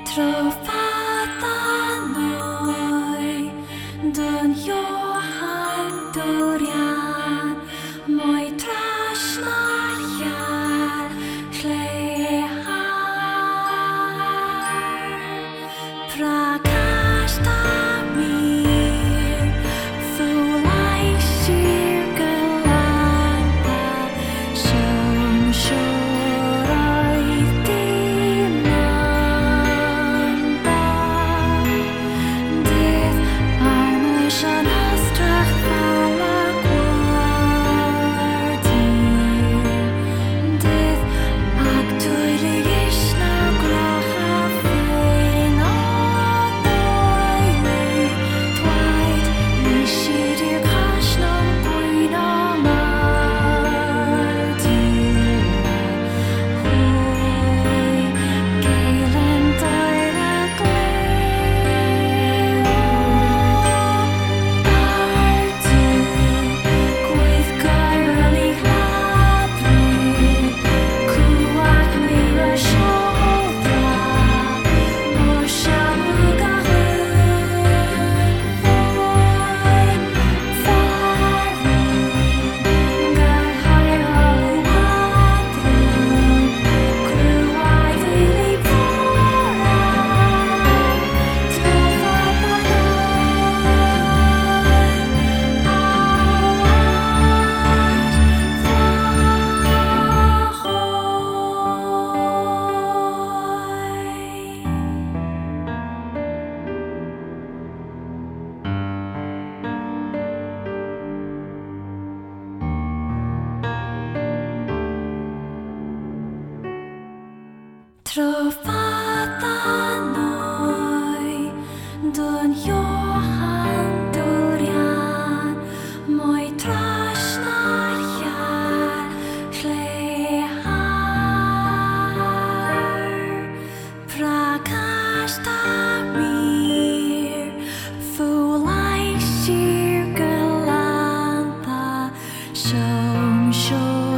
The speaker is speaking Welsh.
Trofaddanoi don Johan Dorian moi trasnarjar slehar Prakastamir Fulai cirkelanta som sjorai timanta Dit armes an astrach falla kwartier Dit aktuelle isna glacha fein adoi Twaid nishidir kashnam gwina martir Hui galen daira gleo Ardu gwydd gairli hladru Cwag mira sioldra Mor siamwg a hwyr Farw Gar hair halw adrwn Crwai ddili bora Trofaddanoi don Johan Dorian moi trasnarjar slehar Prakastamir Fulai cirkelanta som sjorai